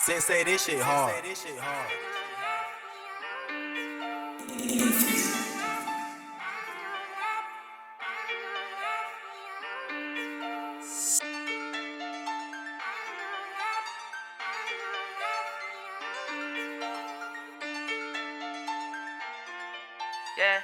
Sensei, this shit hard. Yeah.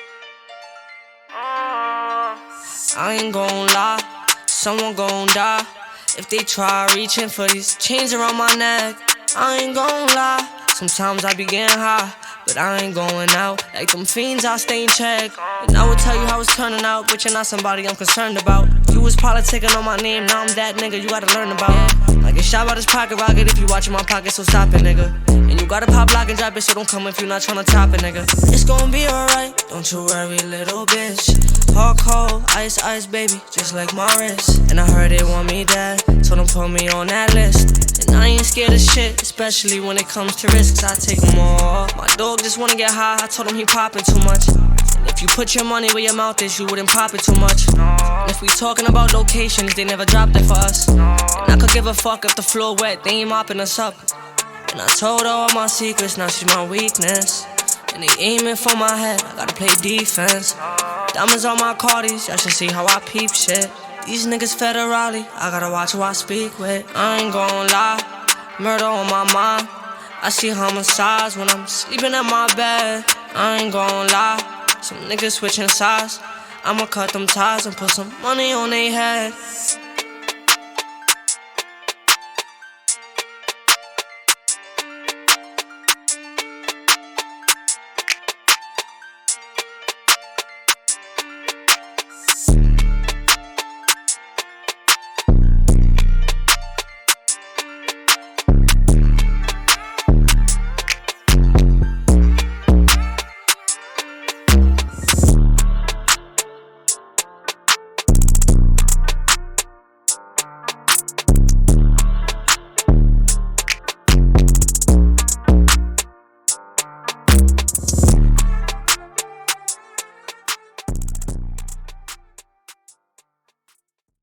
I ain't gon' lie, someone gon' die if they try reaching for these chains around my neck. I ain't gon' lie, sometimes I be getting high, but I ain't going out. Like them fiends, I stay in check. And I will tell you how it's turning out, but you're not somebody I'm concerned about. You was politicking on my name, now I'm that nigga you gotta learn about. I get shot by this pocket rocket if you watching my pocket, so stop it, nigga. And you gotta pop, lock, and drop it, so don't come if you not tryna top it, nigga. It's gon' be alright, don't you worry, little bitch. Hard cold, ice, ice, baby, just like my wrist. And I heard they want me dead, so don't put me on that list. And I ain't scared of shit, especially when it comes to risks, I take them all. My dog just wanna get high, I told him he popping too much. And if you put your money where your mouth is, you wouldn't pop it too much. And if we talking about locations, they never dropped it for us. And I could give a fuck if the floor wet, they ain't mopping us up. And I told her all my secrets, now she's my weakness. And they aiming for my head, I gotta play defense. Diamonds on my Cardis, y'all should see how I peep shit. These niggas federally, I gotta watch who I speak with. I ain't gon' lie, murder on my mind. I see homicides when I'm sleeping in my bed. I ain't gon' lie, some niggas switching sides. I'ma cut them ties and put some money on they head.